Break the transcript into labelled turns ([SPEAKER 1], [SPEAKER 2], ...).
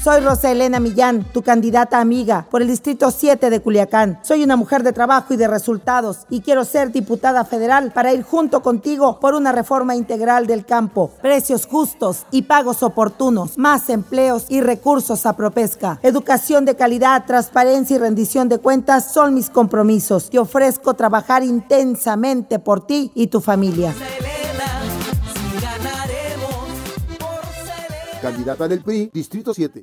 [SPEAKER 1] Soy Rosa Elena Millán, tu candidata amiga por el Distrito 7 de Culiacán. Soy una mujer de trabajo y de resultados y quiero ser diputada federal para ir junto contigo por una reforma integral del campo, precios justos y pagos oportunos, más empleos y recursos a Propesca. Educación de calidad, transparencia y rendición de cuentas son mis compromisos. Te ofrezco trabajar intensamente por ti y tu familia.
[SPEAKER 2] Candidata del PRI, Distrito 7.